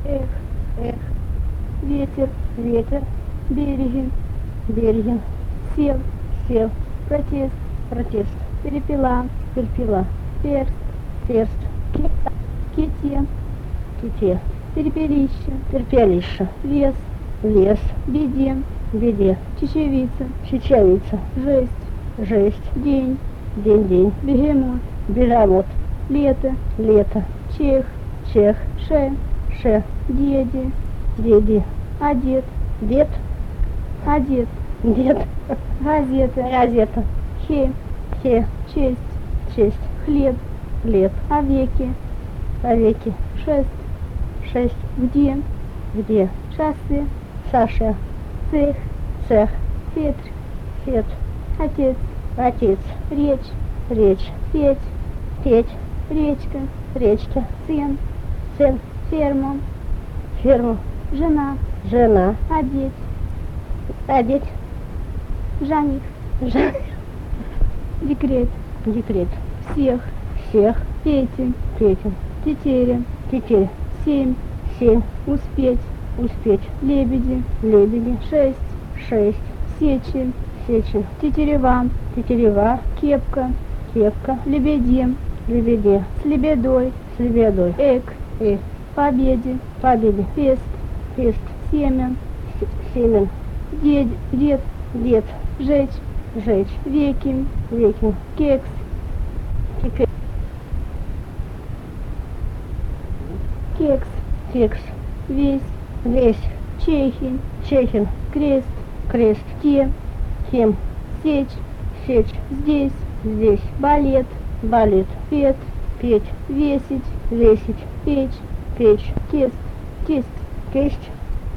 эх, эх, ветер, ветер, береги, береги, сел, сел, протест, протест, перепела, перпела, перст, перст, ките, ките, перепелище, перпелище, лес, лес, беде, беде, чечевица, чечевица, жесть, жесть, день, день, бегемот, бежамот, лето, лето, чех, чех, ше, ше, деди, деди, одет, дед, одет, дед, газета, газета, хе, хе, честь, честь, хлеб, хлеб, овеки, овеки, шест, шесть, где, где, шоссе, Саша, цех, цех, фетр, фет, отец, отец, речь, речь, петь, петь, речка, речка, сын, сын, ферма, ферму, жена, жена, одеть, одеть, жених, декрет, декрет, всех, всех, Петя, Петя, тетеря, тетерь, 7, 7, успеть, успеть, лебеди, лебеди, 6, 6, сечи, сечи, тетерева, тетерева, кепка, кепка, лебеде, лебеде, с лебедой, с лебедой, эк, и победе, победе, пест, пест, семя, семен, дед, дед, жечь, жечь, веки, веки, кекс, теперь, кекс, текс, весь, весь, чехи, чехин, крест, крест, те, тем, сечь, сечь, здесь, здесь, балет, балет, пет, петь, весить, весить, печь, печь, тест, тест, кисть,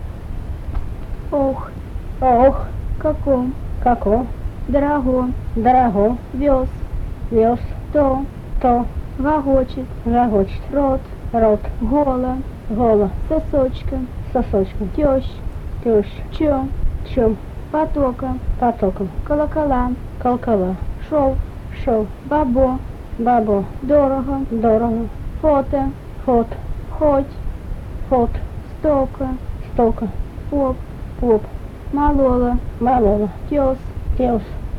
ох, ох, каком, како, дорого, дорого, вез, вез, то, то, гогочет, загочет, рот, рот, гола, голо, сосочка, сосочком, тещ, тещ, чё, чем, потока, потоком, колокола, колокола, шов, шел, бабо, бабо, дорого, дорого, фото, ход, хоть, ход, стока, стока, поп, поп, молола, малола, тёс, тес,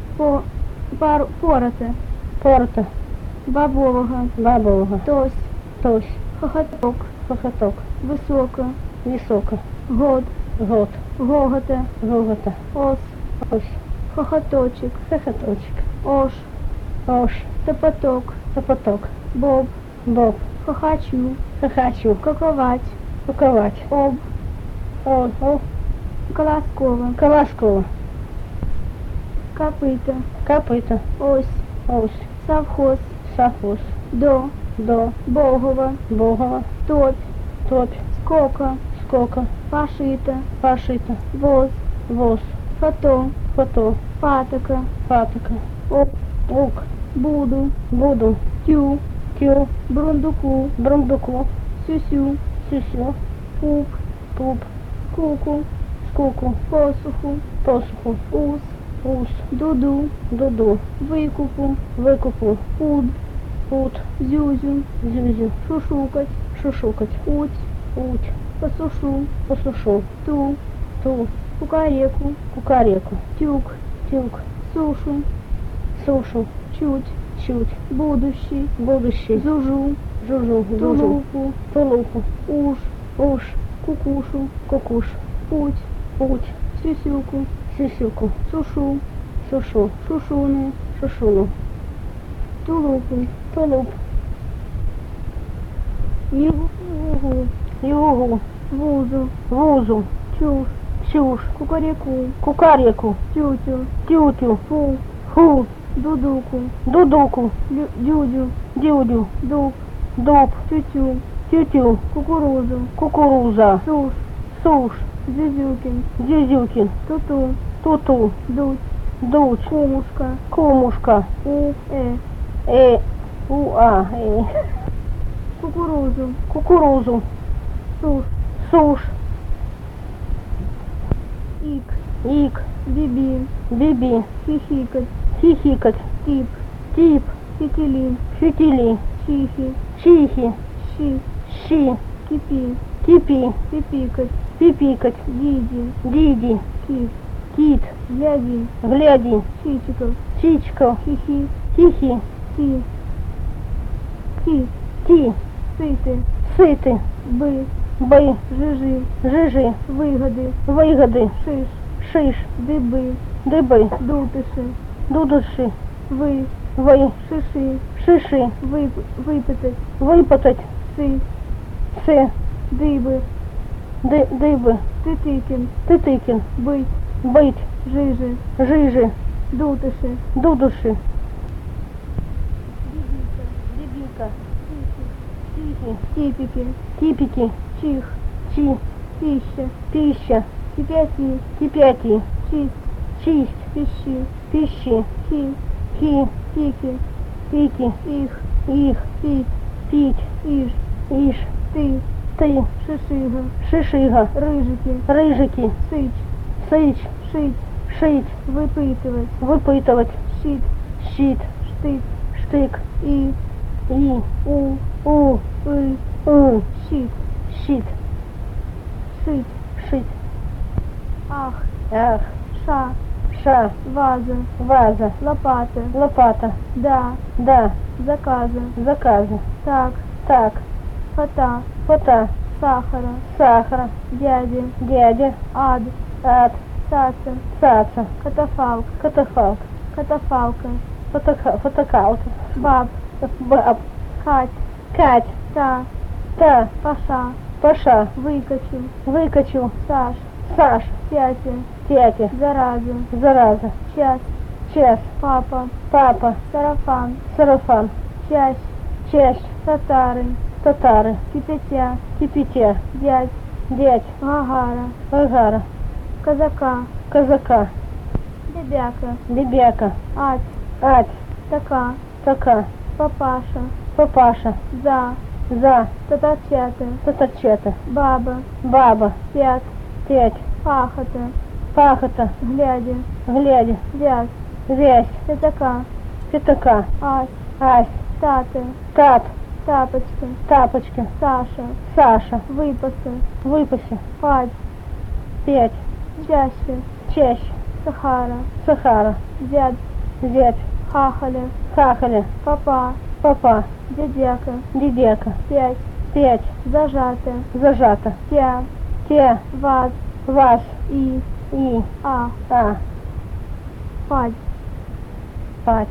порота, порта, бобового, бабового, тось, тось, хохоток, хохоток, высоко, високо, год, год, гогота, гогота, ос, ось, хохоточек, хохоточек, ош, ош, топоток, топоток, боб, боб, хохочу, хохочу, каковать, куковать, об, о, колоскова, колоскова, копыта, копыта, ось, ось, совхоз, совхоз, до, до, богова, богова, топь, топь, скока, скока, пошита, пошита, воз, воз, фото, фото, патока, патока, ок, ук, буду, буду, тю, тю, брундуку, брундуку, сюсю, сюсю, пуп, пуп, куку, скуку, посуху, посуху, ус, ус, дуду, дуду, выкупу, выкупу, уд, пут, зюзю, зюзю, шушукать, шушукать, уть, уть, посушу, посушу, ту, ту, кукареку, кукареку, тюк, тюк, сушу, сушу, чуть, чуть, будущий, будущий, зужу, жужу, жужу, тулупу, тулупу, уж, уж, кукушу, кукуш, путь, путь, сюсюку, сюсюку, сушу, сушу, шушуны, шушуну, тулупу, тулуп, югу, югу, вузу, вузу, чушь, чушь, кукареку, кукареку, тютю, тютю, фу, фу, дудуку, дудуку, дюдю, дюдю, дуб, дуб, тютю, тютю, кукурузу, кукуруза, суш, сушь, зюзюкин, зюзюкин, туту, туту, дуть, дуть, кумушка, кумушка, у, уа, кукурузу, кукурузу, суш, сушь, ик, ик, биби, биби, хихикать, хихикать, тип, тип, фитили, фитили, чихи, чихи, щи, щи, кипи, кипи, пипикать, пипикать, диди, диди, кит, кит, гляди, гляди, чичиков, чичков, хихи, хихи, ти, ки, ти, сыты, сыты, бы, бы, жижи, жижи, выгоды, выгоды, шиш, шиш, дыбы, дыбы, дутыши, дудуши, вы, вы, шиши, шиши, выпытать, выпытать, сы, сы, дыбы, дыбы, тытыкин, тытыкин, быть, быть, жижи, жижи, дутыши, дудуши, дебика, тихи, типики, типики, чих, чи, пища, пища, кипяти, кипяти, чисть, чисть, пищи, пищи, хи, хи, пики, пики, их, их, пить, пить, иж, иш, ты, ты, шишига, шишига, рыжики, рыжики, сыч, сыч, шить, шить, выпытывать, выпытывать, щит, щит, штык, штык, и, и, у, у, щит, щит, шить, шить, ах, ах, ша, ша, ваза, ваза, лопата, лопата, да, да, заказа, заказы, так, так, фата, фото, сахара, сахара, дядя, дядя, ад, ад, цаца, цаца, катафалк, катафалк, катафалка, фотокалка, баб, баб, кать, Кать, та, та, паша, Паша, выкачу, выкачу, Саш, Саш, тятя, тятя, зараза, зараза, час, час, папа, папа, сарафан, сарафан, чащ, чащ, татары, татары, кипятя, кипятя, дядь, дядь, гагара, агара, казака, казака, бебяка, лебяка, ать, ать, така, така, папаша, папаша, за, за, татарчата, татарчата, баба, баба, пят, пять, пахота, пахота, глядя, глядя, вяз, вязь, пятака, пятака, ась, ась, тата, тат, тапочка, тапочка, Саша, Саша, выпаса, выпаси, пать, пять, чаще, чащ, Сахара, Сахара, дядь, зять, хахаля, хахаля, папа, папа, дядяка, дедяка, пять, пять, зажата, зажата, тя, те, ваз, вас, и, а, пать, пать,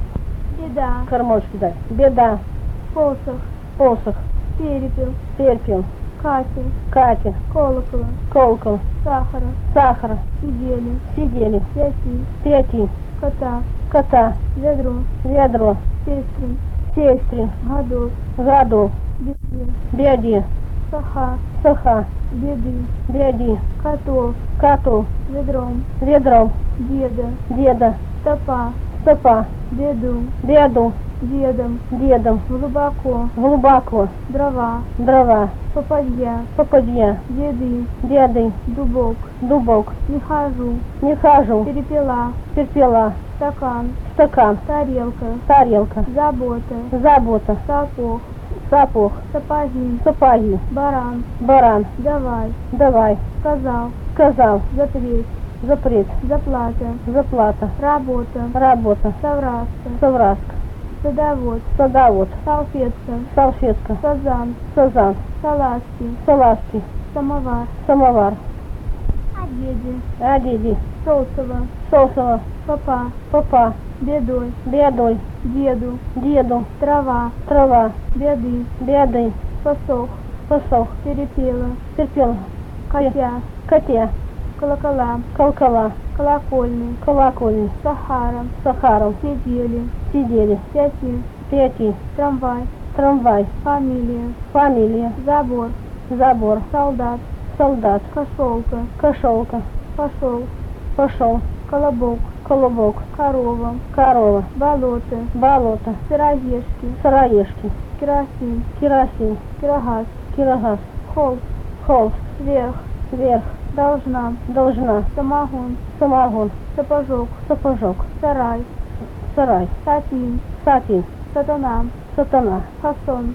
беда, кормочки дать, беда, посох, посох, перепел, перпел, Катя, Катя, колокола, колокол, сахара, сахара, сидели, сидели, пяти, пяти, кота, кота, ведро, ведро, сестры, сестри, годов, году, беде, беди, саха, саха, беды, беди, котов, коту, ведром, ведром, деда, деда, стопа, стопа, беду, беду, дедом, дедом, глубоко, глубоко, дрова, дрова, попадья, попадья, деды, деды, дубок, дубок, не хожу, не хожу, перепела, терпела, стакан, стакан, тарелка, тарелка, забота, забота, сапог, сапог, сапоги, сапоги, баран, баран, давай, давай, сказал, сказал, запреть, запрет, заплата, заплата, работа, работа, совраска, совраска, садовод, садовод, салфетка, салфетка, сазан, сазан, салазки, салазки, самовар, самовар, одеди, одеди, соусова, сосова, папа, папа, бедой, бедой, деду, деду, трава, трава, беды, беды, посох, посох, перепела, терпел, котя, коте, колокола, колокола, колокольный, колокольни, сахара, сахаром, сидели, сидели, пяти, пяти, трамвай, трамвай, фамилия, фамилия, забор, забор, солдат, солдат, кошелка, кошелка, пошел, пошел, колобок, колобок, корова, корова, болото, болото, сыроежки, сыроежки, керосин, керосин, кирогаз, кирогаз, холст, холст, вверх, вверх, должна, должна, самогон, самогон, сапожок, сапожок, сарай, сарай, сатин, сатин, сатана, сатана, фасон,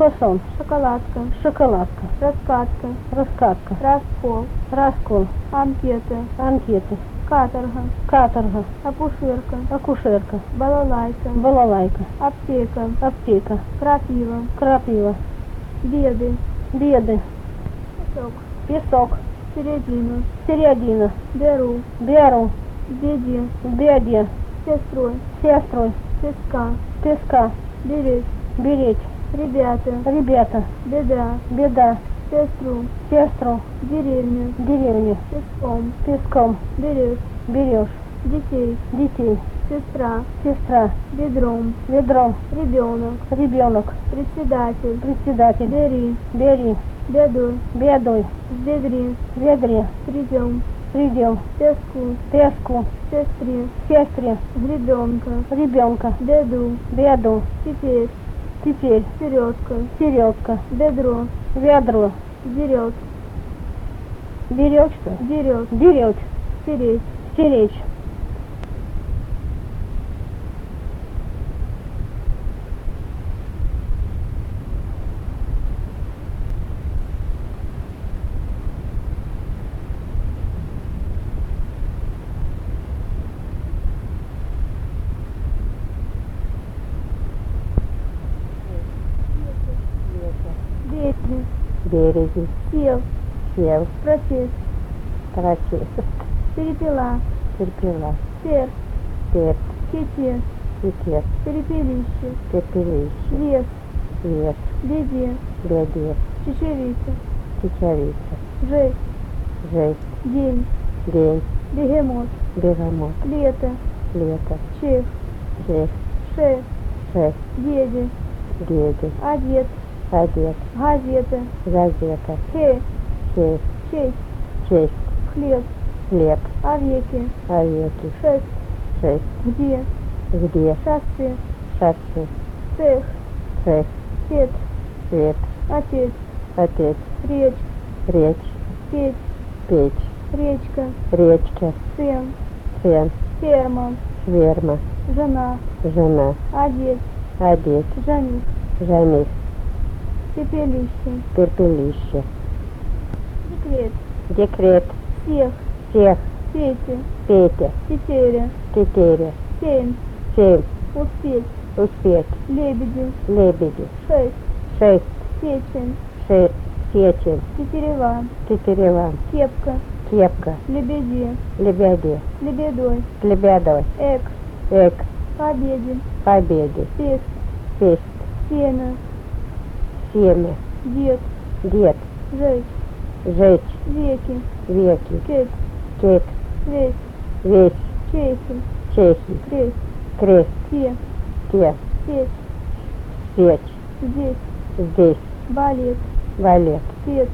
фасон, шоколадка, шоколадка, раскатка, раскатка, раскол, раскол, анкеты, анкеты, каторга, каторга, акушерка, акушерка, балалайка, балалайка, аптека, аптека, крапива, крапива, беды, беды, песок, песок, середину, середина, беру, беру, беде, беде, сестрой, сестрой, песка, песка, беречь, беречь, ребята, ребята, беда, беда, сестру, сестру, деревню, деревню, песком, песком, берешь, берешь, детей, детей, сестра, сестра, бедром, ведром, ребенок, ребенок, председатель, председатель, бери, бери, бедой, бедой, в бедре, ведре, придем, придем, песку, песку, сестре, сестре, ребенка, ребенка, беду, беду, теперь, теперь, середка, середка, бедро, ведро, дерет, берет что? дерет, Берет, стереть, стеречь. береги, Береги, сел, сел, протест, протест, перепела, терпела, серп, терп, ките, пикет, перепелище, пепелище, лес, лес, беде, беде, чечевица, чечевица, жесть, жесть, день, день, бегемот, бегемот, лето, лето, чех, честь, шеф, шесть, деде, дети, одет, одет, газета, газета, хе, честь, честь, честь, хлеб, хлеб, овеки, овеки, шесть, шесть, где, где, шоссе, шоссе, цех, цех, свет, свет, отец, отец, речь, речь, печь, печь, речка, речка, сын, сен, ферма, ферма, жена, жена, одеть, одеть, жених, жених, пепелище, пепелище, декрет, декрет, всех, всех, Пете, Петя, тетеря, тетеря, 7, 7, успеть, успеть, лебеди, лебеди, 6, 6, печень, сечень, тетерева, тетерева, кепка, кепка, лебеди, лебеди, лебедой, лебедой, эк, эк, победе, победе, пест, песть, семя, семя, дед, дед, жечь, жечь, веки, веки, кеть, кек, весь, весь, чехи, чехи, крест, крест, те, те, печь, печь, здесь, здесь, балет, балет, пет,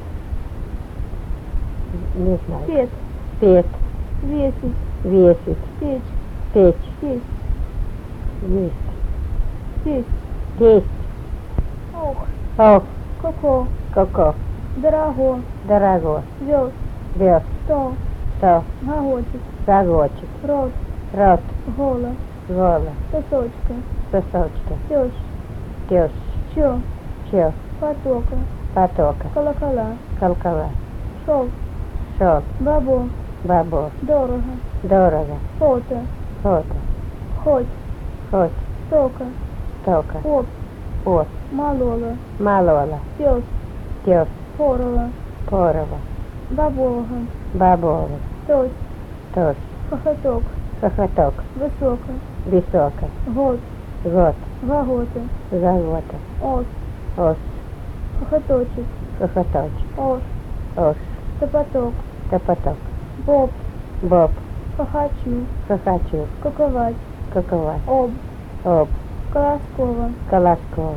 не знаю, пет, петь, весить, весить, печь, печь, сесть, есть, сесть, есть, ох, ох, коко, коко, дорого, дорого, вез, вез, то, то, гогочет, загочек, рот, рот, голо, гола, сосочка, сосочка, тещ, тещ, чё, чё, потока, потока, колокола, колокола, шов, шел, бабо, бабо, дорого, дорого, фото, фото, хоть, хоть, тока, тока, оп, от, молола, малола, пес, тёс, порова, порова, бабога, бабова, тось, тос, хохоток, хохоток, высоко, высоко, год, год, вагота, загота, ос, ос, хохоточек, хохоточ, ош, ос, топоток, топоток, боб, боб, хохочу, хохочу, куковать, какова, об, об, колоскова, колосков,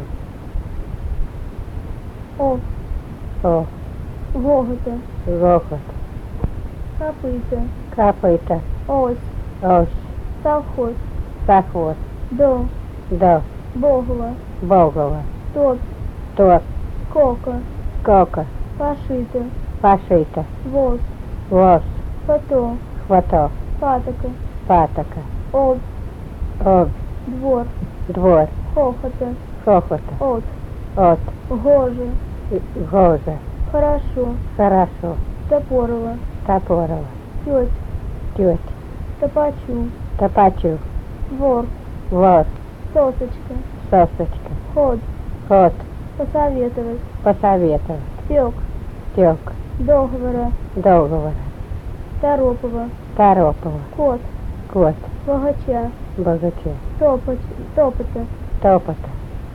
ов, о, гогота, гохот, копыта, копыта, ось, ось, совхоз, соход, до, до, богова, богова, тот, тот, кока, кока, пошита, пошита, воз, воз, фото, хвато, патока, патока, об, об, двор, двор, хохота, хохота, от, От. Гоже. Гожа. Хорошо. Хорошо. Топорова. Топорова. Теть. Теть. Топачу. Топачу. Вор. Вор. Сосочка. Сосочка. Ход. Ход. Посоветовать. Посоветовать. Стек. Стек. Договора. Договора. Торопова. Торопова. Кот. Кот. Богача. Богаче. Топота. Топота.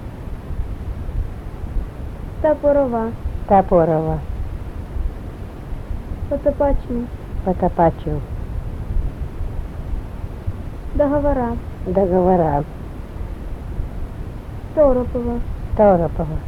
Топорова. Топорова. Потопачу. Потопачу. Договора. Договора. Торопова. Торопова.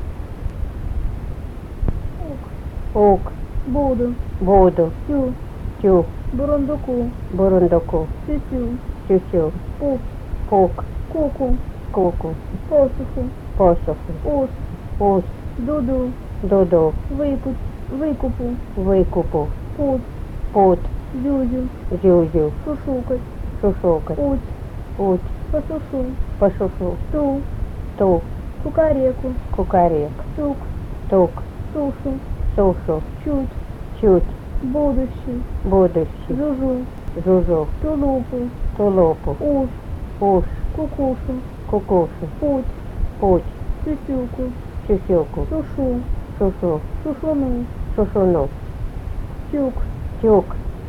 Ук. Буду. Буду. Тю. Тю. Бурундуку. Бурундуку. Тю-тю. Тю-тю. Пук. Пук. Куку. Куку. Посуху. Посуху. Ус. Ус. Дуду. Дуду. Выкупу. Викупу. Пут. Пут. Зюзю. Зюзю. Шушукать. Шушукать. Уть. Уть. Посушу. Пошушу. Ту. Ту. Кукареку. Кукарек. Тук. Тук. Сушу. Сушу. Чуть. Чуть. Будущий. Будущий. Жужу. Жужу. Тулупу. Тулупу. Уж. Уж. Кукушу. Кукушу. Путь. Путь. Сюсюку. Сюсюку. Сушу. Шушу. Шушуну. Шушуну. Тюк. Тюк.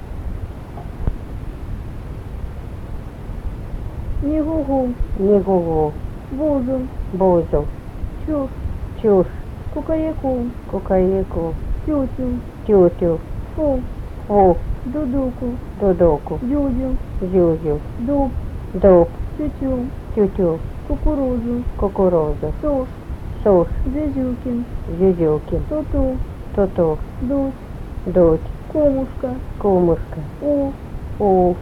Нигугу. Нигугу. Бузу. Бузу. Чушь. Чушь. Кукаяку. Кукареку. Тютю. Тютю. Фу. Фу. Дудуку. Дудуку. Дюдю. Зюзю. Дуб. Дуб. Тютю. Тютю. Кукурузу. Кукурузу. Сушь. Сушь. Зюзюкин. Зюзюкин. Туту. Туту. Дуть. Дудь. Кумушка. Кумушка. У. У.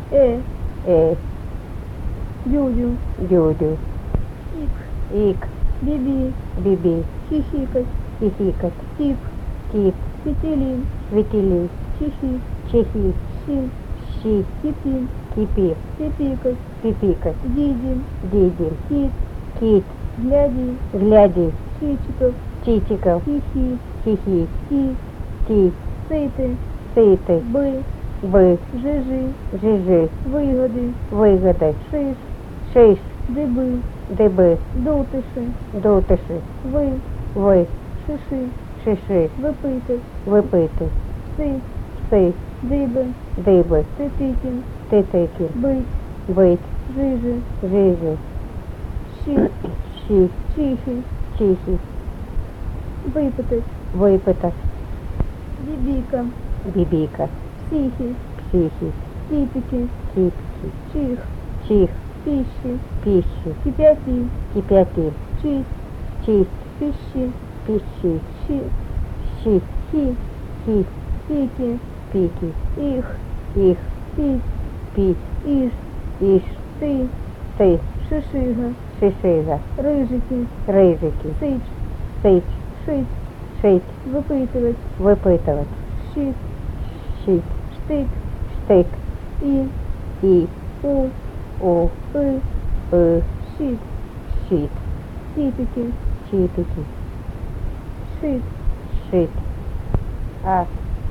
Дюдю. Дюдю. Ик. Ик. Биби. Биби. Хихикать. Хихикать. Тип. Тип. Фитилин. Светили. Чихи. Чехи. Щи. Щи. Кипин. Кипи. Пипикать. Пипикать. Дидин. Дидин. Кит. Кит. Гляди. Гляди. Чичиков. Чичиков. Хихи. Хихи. Ти. Ти. Сыты. Сыты. Бы. Бы. Жижи. Жижи. Выгоды. Выгоды. Шиш. Шиш. Дыбы. Дыбы. Дутыши. Дутыши. Вы. Вы. Шиши. Шиши. Выпытать. Выпыты. Сы. Сы. Дыбы. Дыбы. Тытыкин. Тытыки. Быть. Быть. Жижи. Жижи. Щи. Щи. Чихи. Чихи. Выпытать. Выпытать. Бибика. Бибика. Психи. Психи. Типики. Типки. Чих. Чих. Пищи. Пищи. Кипяти. Кипяти. Чисть. Чисть. Пищи. Пищи. Щи. Щи. Хи. Хи. Пики. Пики. Их. Их. Пить. Пить. Иш. Иш. Ты. Ты. Шишига. Шишига. Рыжики. Рыжики. Сыч. Сыч. Шить. Шить. Выпытывать. Выпытывать. Щит. Щит. Штык. Штык. И. И. У. У. И. Щит. Щит. Типики. Чипики. Шит. Шит. Ах.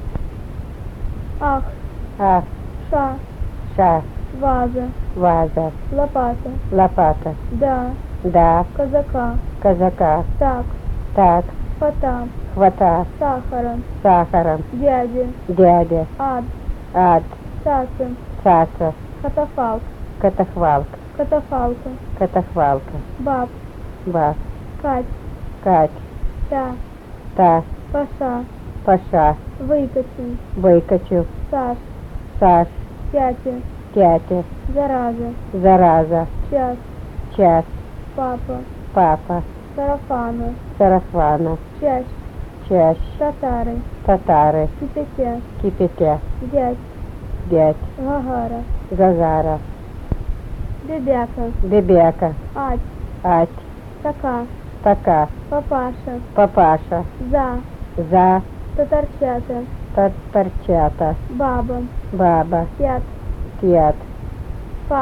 Ах. Ах. Ша. Ша. Ваза. Ваза. Лопата. Лопата. Да. Да. Казака. Казака. Так. Так. Фата. Хвата. Сахаром. Сахаром. Дядя. Дядя. Ад. Ад. Цаца. Цаца. Катафалк. Катахвалка. Катафалка. Катахвалка. Баб. Баб. Кать. Кать. Та. Та. Паша. Паша. Выкатил. Выкачу. Саш. Саш. Тятя. Тятя. Зараза. Зараза. Час. Час. Папа. Папа. Сарафана. Сарафана. Чащ. Чащ. Татары. Татары. Кипятя. Кипятя. Дядь. Дядь. Гагара. Гагара. Дебяка. Дебяка. Ать. Ать. Така. Така. Папаша. Папаша. За. За. Татарчата. Татарчата. Баба. Баба. Тят. Тят.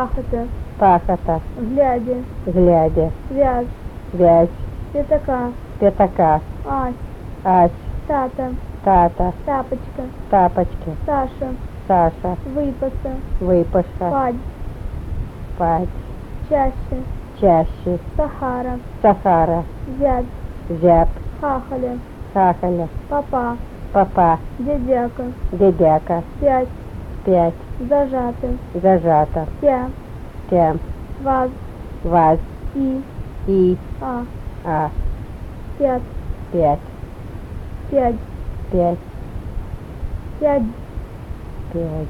Пахота. Пахота. Глядя. Глядя. Вяз. Вязь. Пятака. пятака, Ась, ась, тата, тата, тапочка, тапочки, Саша, Саша, выпаса, выпаша, падь, пать, чаще, чаще, Сахара, Сахара, зять, зяб, хахаля, хахаля, папа, папа, дедяка, дедяка, пять, 5, зажаты, зажата, тя, тем, ваз, ваз, и, а, пять, 5, пять, 5, пять, 5,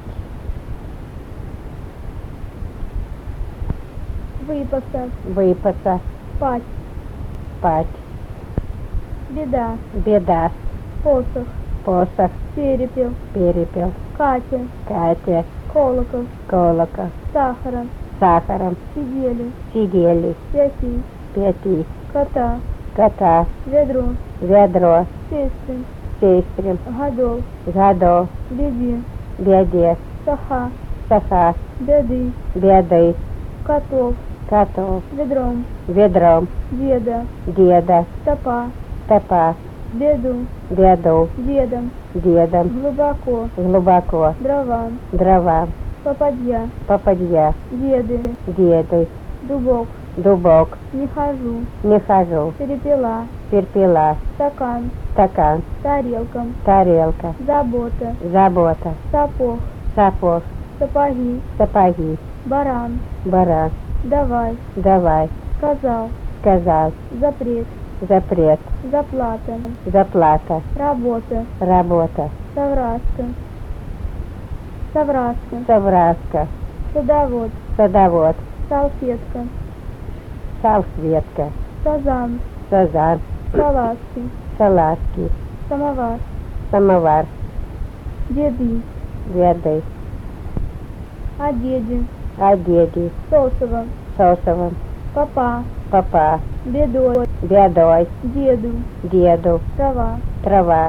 выпаса, выпаса, пать, пать, беда, беда, посох, посох, перепел, перепел, Катя, Катя, колокол, колокол, сахара, сахаром, сидели, сидели, пяти, 5, кота, кота, ведро, ведро, сестрин, сестрин, годов, годов, беди, беде, саха, саха, беды, беды, котов, котов, ведром, ведром, деда, деда, стопа, стопа, беду, беду, дедом, дедом, глубоко, глубоко, дрова, дрова, попадья, попадья, деды, деды, дубок, дубок, не хожу, не хожу, перепела, терпела, стакан, стакан, тарелка, тарелка, забота, забота, сапог, сапог, сапоги, сапоги, баран, баран, давай, давай, сказал, сказал, запрет, запрет, заплата, заплата, работа, работа, совраска, совраска, совраска, садовод, садовод, салфетка, салфетка, сазан, сазан, салазки, салазки, самовар, самовар, деды, веды, одеди, одеди, сосово, сосовым, папа, папа, бедой, бедой, деду, деду, трава, трава,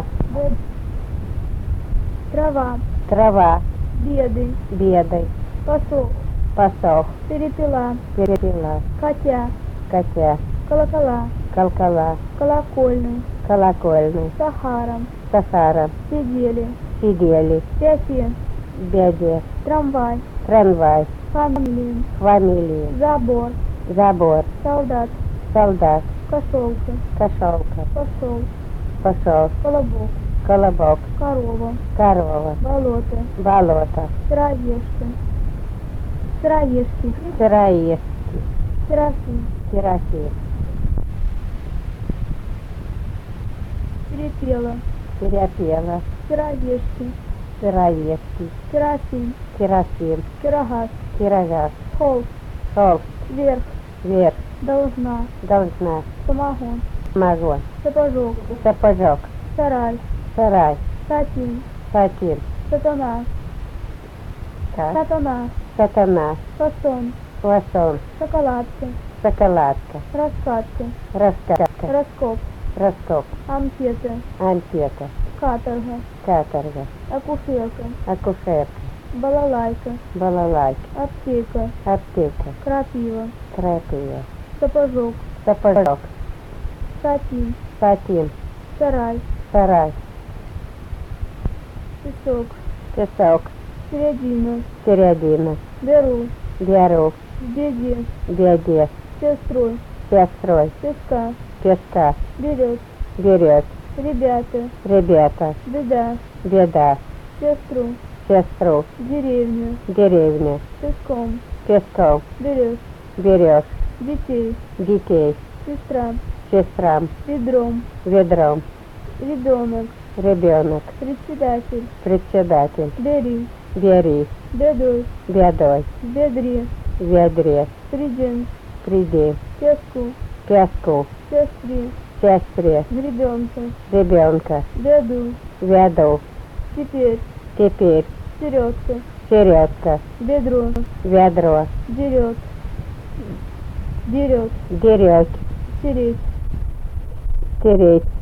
трава, трава, беды, бедой, посох, посох, перепела, перепела, котя, котя, колокола, колокола, колокольный, колокольный, сахара, сахара, сидели, сидели, пяти, беде, трамвай, трамвай, фамилии, фамилии, забор, забор, солдат, солдат, кошелка, кошелка, посол, посол, колобок, колобок, корова, корова, болото, болото, сыроежка, сыроежки, сыроежки, серафим, серафим, перепела, перепела, сыроежки, сыроежки, серафим, серафим, пирогас, пирогас, холст, холст, вверх, вверх, должна, должна, самогон, самогон, сапожок, сапожок, сарай, сарай, сатин, сатин, сатана, так, сатана, сатана, фасон, фасон, шоколадка, шоколадка, раскатка, раскатка, раскоп, раскоп, анкета, анкета, каторга, каторга, акушерка, акушерка, балалайка, балалайка, аптека, аптека, крапива, крапива, сапожок, сапожок, сатин, сатин, сарай, сарай, песок, песок, середина, середина, беру, беру, беде, беде, сестрой, сестрой, песка, песка, берет, берет, ребята, ребята, беда, беда, сестру, сестру, деревню, деревня, песком, песком, берет, берешь, детей, детей, сестра, сестрам, ведром, ведром, ребенок, ребенок, председатель, председатель, бери, бери, бедой, бедой, бедре, ведре, средин, приди, песку, песку, сестре, сестре, гребенка, ребенка, беду, веду, теперь, теперь, середка, середка, бедро, ведро, дерет, дерет, дерет, тереть, тереть,